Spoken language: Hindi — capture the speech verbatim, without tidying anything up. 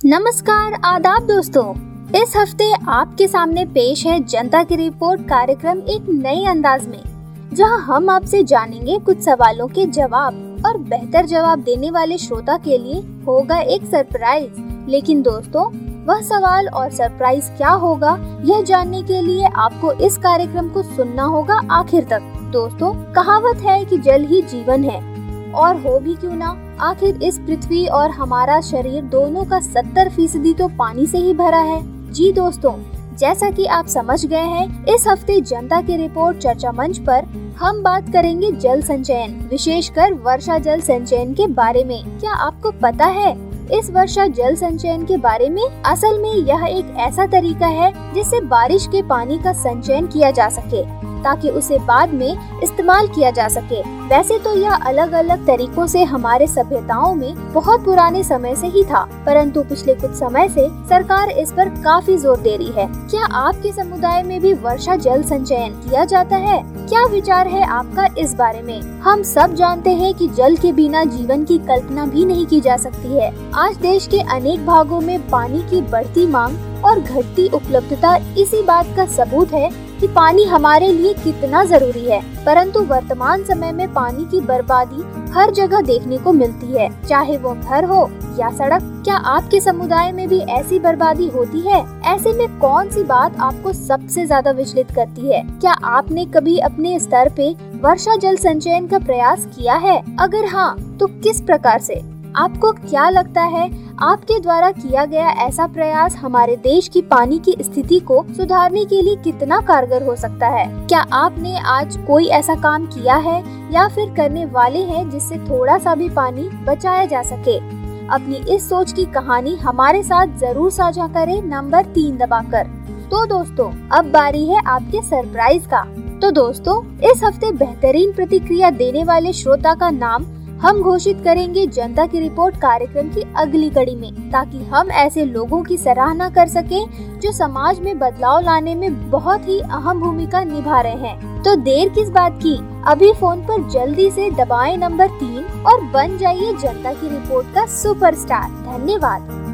नमस्कार, आदाब दोस्तों। इस हफ्ते आपके सामने पेश है जनता की रिपोर्ट कार्यक्रम एक नए अंदाज में, जहां हम आपसे जानेंगे कुछ सवालों के जवाब और बेहतर जवाब देने वाले श्रोता के लिए होगा एक सरप्राइज। लेकिन दोस्तों, वह सवाल और सरप्राइज क्या होगा, यह जानने के लिए आपको इस कार्यक्रम को सुनना होगा आखिर तक। दोस्तों, कहावत है कि जल ही जीवन है, और हो भी क्यों ना, आखिर इस पृथ्वी और हमारा शरीर दोनों का सत्तर फीसदी तो पानी से ही भरा है। जी दोस्तों, जैसा कि आप समझ गए हैं, इस हफ्ते जनता की रिपोर्ट चर्चा मंच पर हम बात करेंगे जल संचयन, विशेषकर वर्षा जल संचयन के बारे में। क्या आपको पता है इस वर्षा जल संचयन के बारे में? असल में यह एक ऐसा तरीका है जिससे बारिश के पानी का संचयन किया जा सके ताकि उसे बाद में इस्तेमाल किया जा सके। वैसे तो यह अलग अलग तरीकों से हमारे सभ्यताओं में बहुत पुराने समय से ही था, परंतु पिछले कुछ समय से सरकार इस पर काफी जोर दे रही है। क्या आपके समुदाय में भी वर्षा जल संचयन किया जाता है? क्या विचार है आपका इस बारे में? हम सब जानते हैं कि जल के बिना जीवन की कल्पना भी नहीं की जा सकती है। आज देश के अनेक भागों में पानी की बढ़ती मांग और घटती उपलब्धता इसी बात का सबूत है कि पानी हमारे लिए कितना जरूरी है। परंतु वर्तमान समय में पानी की बर्बादी हर जगह देखने को मिलती है, चाहे वो घर हो या सड़क। क्या आपके समुदाय में भी ऐसी बर्बादी होती है? ऐसे में कौन सी बात आपको सबसे ज्यादा विचलित करती है? क्या आपने कभी अपने स्तर पे वर्षा जल संचयन का प्रयास किया है? अगर हाँ, तो किस प्रकार से? आपको क्या लगता है आपके द्वारा किया गया ऐसा प्रयास हमारे देश की पानी की स्थिति को सुधारने के लिए कितना कारगर हो सकता है? क्या आपने आज कोई ऐसा काम किया है या फिर करने वाले हैं जिससे थोड़ा सा भी पानी बचाया जा सके? अपनी इस सोच की कहानी हमारे साथ जरूर साझा करें नंबर तीन दबाकर। तो दोस्तों, अब बारी है आपके सरप्राइज का। तो दोस्तों, इस हफ्ते बेहतरीन प्रतिक्रिया देने वाले श्रोता का नाम हम घोषित करेंगे जनता की रिपोर्ट कार्यक्रम की अगली कड़ी में, ताकि हम ऐसे लोगों की सराहना कर सकें जो समाज में बदलाव लाने में बहुत ही अहम भूमिका निभा रहे हैं। तो देर किस बात की, अभी फोन पर जल्दी से दबाएं नंबर तीन और बन जाइए जनता की रिपोर्ट का सुपरस्टार। धन्यवाद।